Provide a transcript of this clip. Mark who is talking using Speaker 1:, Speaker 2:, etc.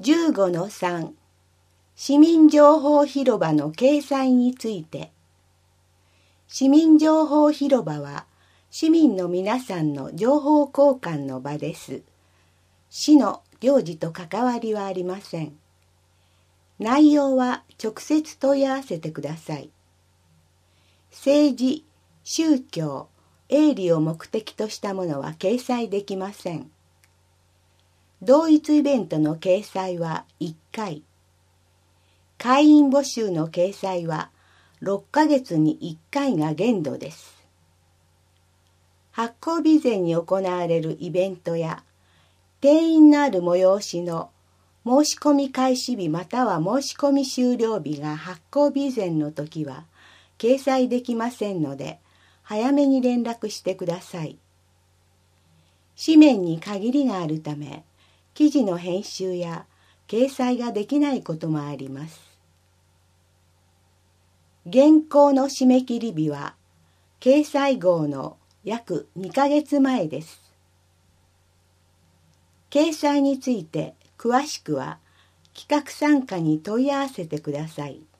Speaker 1: 15-3 市民情報広場の掲載について。市民情報広場は市民の皆さんの情報交換の場です。市の行事と関わりはありません。内容は直接問い合わせてください。政治、宗教、営利を目的としたものは掲載できません。同一イベントの掲載は1回。会員募集の掲載は6ヶ月に1回が限度です。発行日前に行われるイベントや定員のある催しの申し込み開始日または申し込み終了日が発行日前の時は掲載できませんので、早めに連絡してください。紙面に限りがあるため、記事の編集や掲載ができないこともあります。原稿の締め切り日は掲載号の約2ヶ月前です。掲載について詳しくは企画参加に問い合わせてください。